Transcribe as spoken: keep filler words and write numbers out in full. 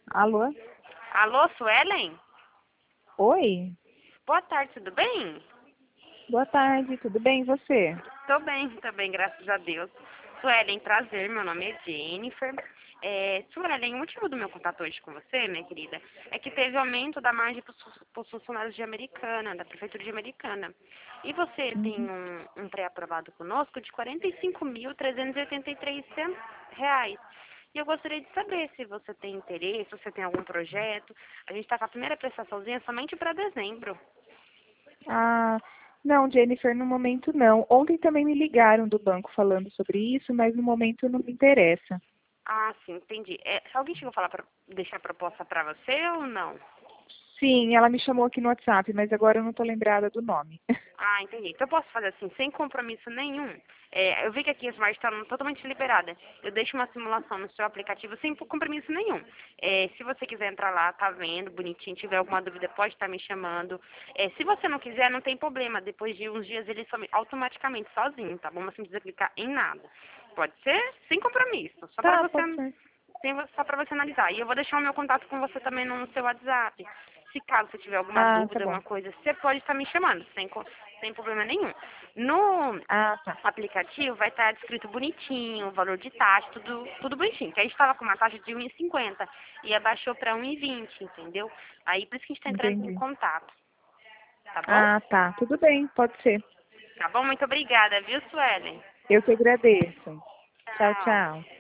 Alô? Alô, Suelen? Oi? Boa tarde, tudo bem? Boa tarde, tudo bem e você? Tô bem, tô bem, graças a Deus. Suelen, prazer, meu nome é Jennifer. É, Suelen, o motivo do meu contato hoje com você, minha querida, é que teve aumento da margem para os funcionários de Americana, da Prefeitura de Americana. E você tem Uhum. um, um pré-aprovado conosco de quarenta e cinco mil trezentos e oitenta e três reais. E eu gostaria de saber se você tem interesse, se você tem algum projeto. A gente está com a primeira prestaçãozinha somente para dezembro. Ah, não, Jennifer, no momento não. Ontem também me ligaram do banco falando sobre isso, mas no momento não me interessa. Ah, sim, entendi. É, alguém chegou a falar para deixar a proposta para você ou não? Sim, ela me chamou aqui no WhatsApp, mas agora eu não estou lembrada do nome. Ah, entendi. Então eu posso fazer assim, sem compromisso nenhum. É, eu vi que aqui a Smart está totalmente liberada. Eu deixo uma simulação no seu aplicativo sem compromisso nenhum. É, se você quiser entrar lá, tá vendo, bonitinho, tiver alguma dúvida, pode estar me chamando. É, se você não quiser, não tem problema. Depois de uns dias ele some automaticamente, sozinho, tá bom? Mas não precisa clicar em nada. Pode ser sem compromisso, só para Tá, você, pode ser. sem, só para você analisar. E eu vou deixar o meu contato com você também no seu WhatsApp. Se caso você tiver alguma Ah, tá dúvida, bom. alguma coisa, você pode estar me chamando, sem, co- sem problema nenhum. No Ah, tá. aplicativo vai estar descrito bonitinho, o valor de taxa, tudo, tudo bonitinho. Que a gente estava com uma taxa de um e cinquenta e abaixou para um e vinte, entendeu? Aí por isso que a gente está entrando em Entendi. contato, tá bom? Ah, tá. Tudo bem, pode ser. Tá bom? Muito obrigada, viu, Suelen? Eu que agradeço. Tchau, Tchau. tchau.